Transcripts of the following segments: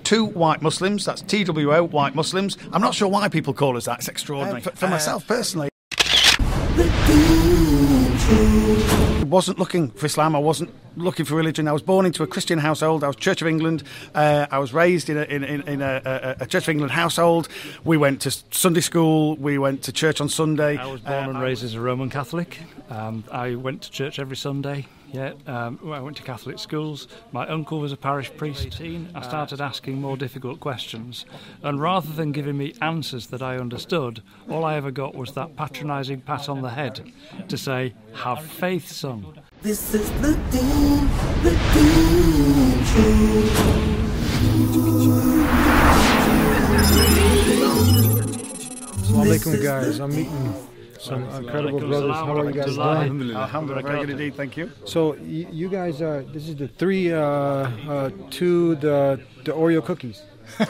two white Muslims. That's TWO, white Muslims. I'm not sure why people call us that. It's extraordinary. For myself personally, I wasn't looking for Islam. I wasn't looking for religion. I was born into a Christian household. I was Church of England. I was raised in a Church of England household. We went to Sunday school. We went to church on Sunday. I was born and raised as a Roman Catholic. I went to church every Sunday. I went to Catholic schools. My uncle was a parish priest. I started asking more difficult questions, and rather than giving me answers that I understood, all I ever got was that patronising pat on the head to say, "Have faith, son." This is the Dean Show. Assalamu alaikum, guys. I'm meeting some incredible brothers. How are you guys doing? Alhamdulillah, very good indeed, thank you. So you guys are, this is the three to the Oreo cookies.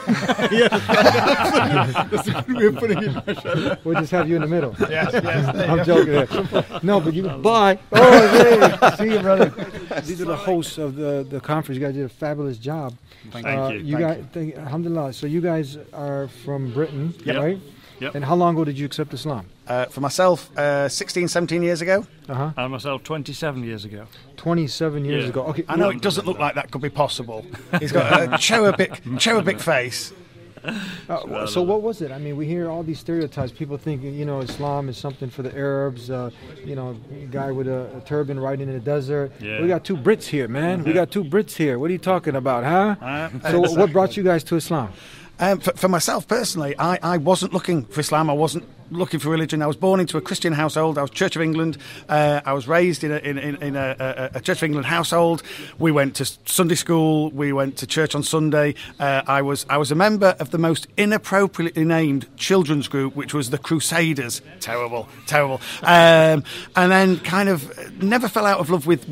We're putting it, mashallah. We'll just have you in the middle. Yes. I'm joking. No, but you bye. Oh, hey, see you, brother. These are the hosts of the conference. You guys did a fabulous job. Thank you. You guys, alhamdulillah. So you guys are from Britain, right? Yep. And how long ago did you accept Islam? For myself, 16, 17 years ago. And myself 27 years ago. 27 years ago. Okay. I know it doesn't look like that could be possible. He's got a cherubic face. So what was it? I mean, we hear all these stereotypes. People think, Islam is something for the Arabs. A guy with a turban riding in the desert. Yeah. We got two Brits here, man. We got two Brits here. What are you talking about, huh? So what brought you guys to Islam? For myself personally, I wasn't looking for Islam. I wasn't looking for religion. I was born into a Christian household. I was Church of England. I was raised in a Church of England household. We went to Sunday school. We went to church on Sunday. I was a member of the most inappropriately named children's group, which was the Crusaders. Terrible. And then kind of never fell out of love with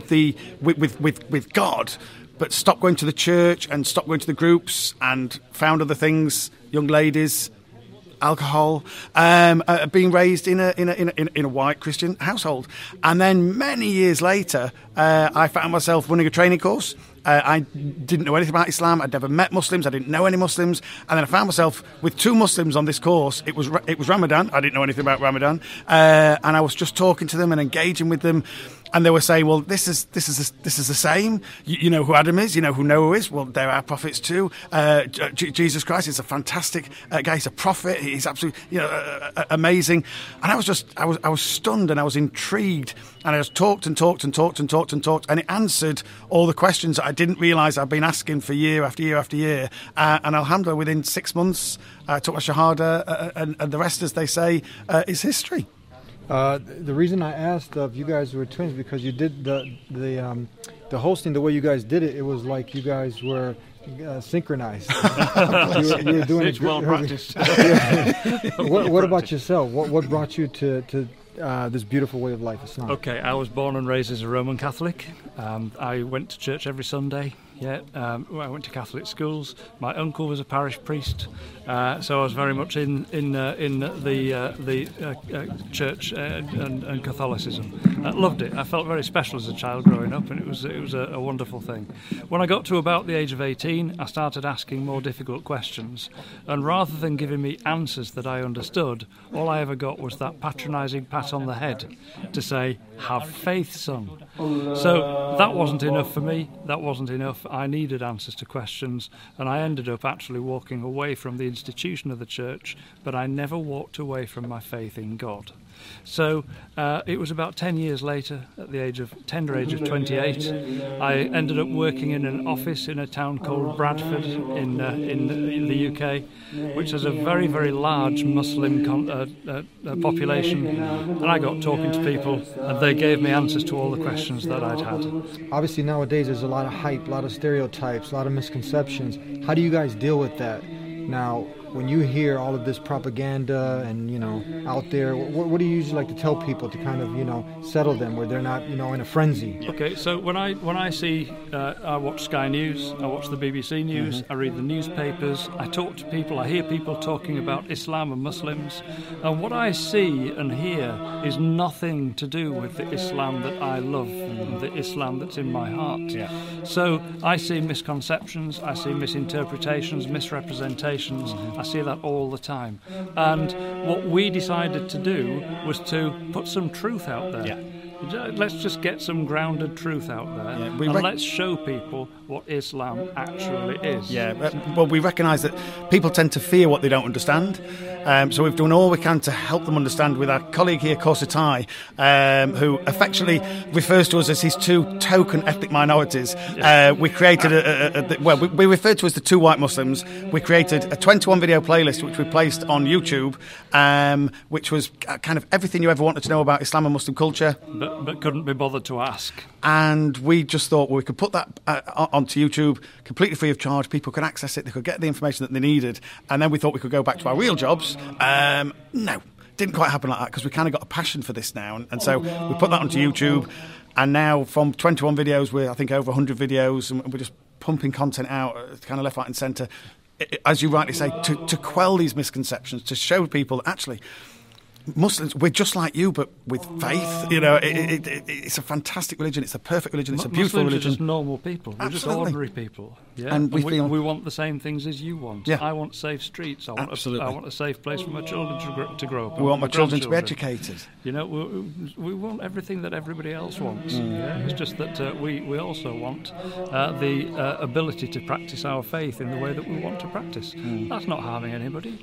God. But stopped going to the church and stopped going to the groups and found other things, young ladies, alcohol, being raised in a white Christian household. And then many years later, I found myself running a training course. I didn't know anything about Islam. I'd never met Muslims. I didn't know any Muslims. And then I found myself with two Muslims on this course. It was Ramadan. I didn't know anything about Ramadan. And I was just talking to them and engaging with them. And they were saying, well, this is the same. You know who Adam is. You know who Noah is. Well, they're our prophets too. Jesus Christ is a fantastic guy. He's a prophet. He's absolutely amazing. And I was stunned and I was intrigued. And I just talked, and it answered all the questions that I didn't realise I'd been asking for year after year after year. And alhamdulillah, within 6 months, I took my shahada, and the rest, as they say, is history. The reason I asked if you guys were twins, because you did the hosting the way you guys did it. It was like you guys were synchronized. you were doing it's well practiced. What about yourself? What brought you to this beautiful way of life, Islam? Okay, I was born and raised as a Roman Catholic. I went to church every Sunday. I went to Catholic schools. My uncle was a parish priest, so I was very much in the church and Catholicism. I loved it. I felt very special as a child growing up, and it was a wonderful thing. When I got to about the age of 18, I started asking more difficult questions, and rather than giving me answers that I understood, all I ever got was that patronising pat on the head to say, "Have faith, son." So that wasn't enough for me. That wasn't enough. I needed answers to questions, and I ended up actually walking away from the institution of the church, but I never walked away from my faith in God. So it was about 10 years later, at the tender age of 28, I ended up working in an office in a town called Bradford in the UK, which has a very, very large Muslim population. And I got talking to people, and they gave me answers to all the questions that I'd had. Obviously, nowadays there's a lot of hype, a lot of stereotypes, a lot of misconceptions. How do you guys deal with that? Now, when you hear all of this propaganda and, out there, what do you usually like to tell people to kind of, settle them where they're not, in a frenzy? Okay, so when I see, I watch Sky News, I watch the BBC News, I read the newspapers, I talk to people, I hear people talking about Islam and Muslims, and what I see and hear is nothing to do with the Islam that I love, the Islam that's in my heart. Yeah. So I see misconceptions, I see misinterpretations, misrepresentations, I see that all the time. And what we decided to do was to put some truth out there. Yeah. Let's just get some grounded truth out there, Yeah, and let's show people what Islam actually is. Yeah, well, we recognise that people tend to fear what they don't understand. So we've done all we can to help them understand with our colleague here, Korsatai, who affectionately refers to us as his two token ethnic minorities. We created we referred to as the two white Muslims. We created a 21 video playlist which we placed on YouTube, which was kind of everything you ever wanted to know about Islam and Muslim culture. But couldn't be bothered to ask. And we just thought, well, we could put that onto YouTube completely free of charge. People could access it. They could get the information that they needed. And then we thought we could go back to our real jobs. No, didn't quite happen like that because we kind of got a passion for this now. And so we put that onto YouTube. And now from 21 videos, we're, I think, over 100 videos. And we're just pumping content out kind of left, right and centre. As you rightly say, to quell these misconceptions, to show people that actually Muslims, we're just like you, but with faith. It's a fantastic religion. It's a perfect religion. It's a beautiful Muslims religion. are just normal people. We're just ordinary people. Yeah, And we want the same things as you want. Yeah. I want safe streets. I want a safe place for my children to grow up. We want my children to be grandchildren. educated. We want everything that everybody else wants. Yeah? It's just that we also want the ability to practice our faith in the way that we want to practice. That's not harming anybody.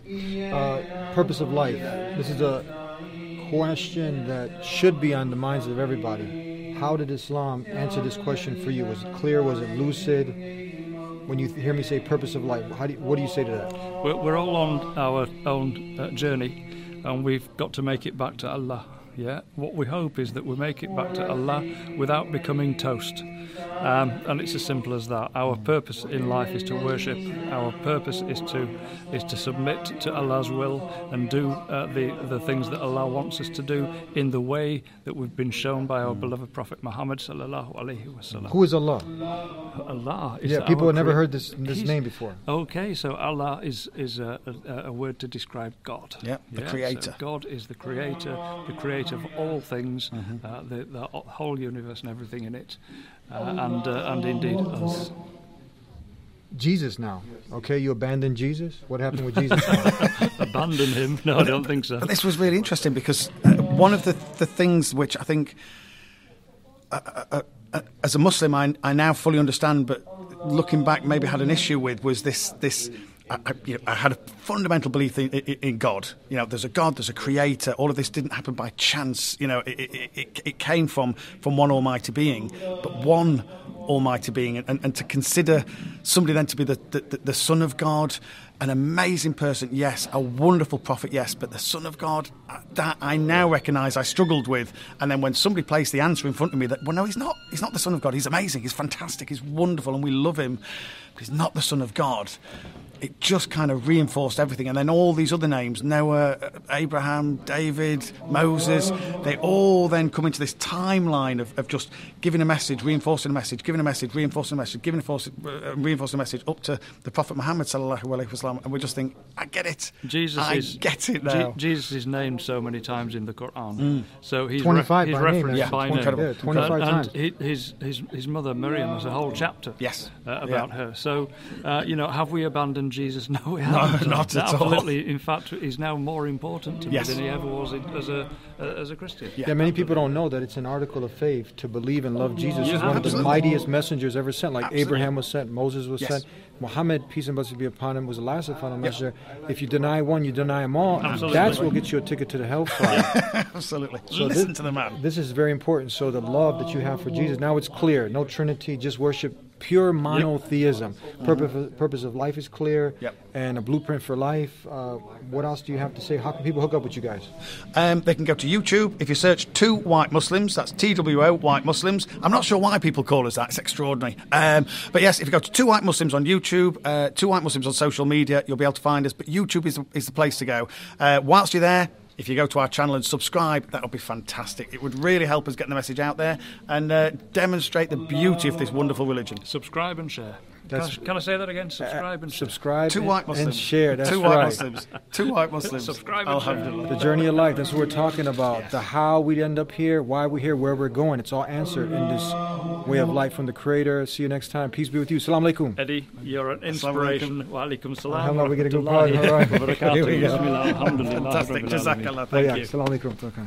Purpose of life. This is a question that should be on the minds of everybody. How did Islam answer this question for you? Was it clear? Was it lucid? When you hear me say purpose of life, what do you say to that? We're all on our own journey, and we've got to make it back to Allah. Yeah, what we hope is that we make it back to Allah without becoming toast. And it's as simple as that. Our purpose in life is to worship. Our purpose is to submit to Allah's will and do the things that Allah wants us to do in the way that we've been shown by our beloved Prophet Muhammad sallallahu alaihi wasallam. Who is Allah? Allah is people have never heard this name before. Okay, so Allah is a word to describe God. The creator. So God is the creator of all things, the whole universe and everything in it, and indeed us. Jesus now. Okay, you abandoned Jesus? What happened with Jesus now? Abandon him? No, I don't think so. But this was really interesting because one of the things which I think, as a Muslim, I now fully understand, but looking back maybe had an issue with, was this I had a fundamental belief in God. There's a God, there's a creator. All of this didn't happen by chance. It came from one almighty being, but one almighty being. And to consider somebody then to be the Son of God, an amazing person, yes, a wonderful prophet, yes, but the Son of God, that I now recognise I struggled with. And then when somebody placed the answer in front of me that, well, no, he's not the Son of God. He's amazing, he's fantastic, he's wonderful, and we love him, but he's not the Son of God. It just kind of reinforced everything. And then all these other names, Noah, Abraham, David, Moses, they all then come into this timeline of just giving a message, reinforcing a message, giving a message, reinforcing a message, reinforcing a message up to the Prophet Muhammad sallallahu alaihi wasallam. And we just think, I get it. I get it now. Jesus is named so many times in the Quran. So he's 25 he's by referenced name. by Yeah, name. 25 times. And his mother Miriam has a whole chapter about her. So, have we abandoned Jesus? No, we haven't. Not at all. Absolutely. In fact, he's now more important to me than he ever was as a Christian. Yeah, many people don't know that it's an article of faith to believe and love Jesus. He's one of the mightiest messengers ever sent. Like Abraham was sent, Moses was sent, Muhammad, peace and blessings be upon him, was the last final messenger. If you deny one, you deny them all. Absolutely. That's what gets you a ticket to the hellfire. Absolutely. So listen to the man. This is very important. So the love that you have for Jesus, now it's clear. No Trinity, just worship pure monotheism. Purpose of life is clear, Yep. and a blueprint for life. What else do you have to say? How can people hook up with you guys? They can go to YouTube. If you search Two White Muslims, that's TWO White Muslims. I'm not sure why people call us that. It's extraordinary. But yes, if you go to Two White Muslims on YouTube, Two White Muslims on social media, you'll be able to find us. But YouTube is the place to go. Whilst you're there, if you go to our channel and subscribe, that'll be fantastic. It would really help us get the message out there and demonstrate the beauty of this wonderful religion. Subscribe and share. Can I say that again? Subscribe and share. Subscribe Two White Muslims. and share. That's Two right. White Muslims. Two White Muslims. Subscribe and share. Alhamdulillah. The journey of life. That's what we're talking about. The how we end up here, why we're here, where we're going. It's all answered in this way of life from the Creator. See you next time. Peace be with you. Salam alaikum. Eddie, you're an inspiration. Wa alaikum salam. Alhamdulillah, we get a good wa rahmatullahi part. All right. wa barakatuh. Here we go. Bismillah. Alhamdulillah. Fantastic. Rabbil alamin. Jazakallah. Oh, Thank yeah. you. Salam alaikum.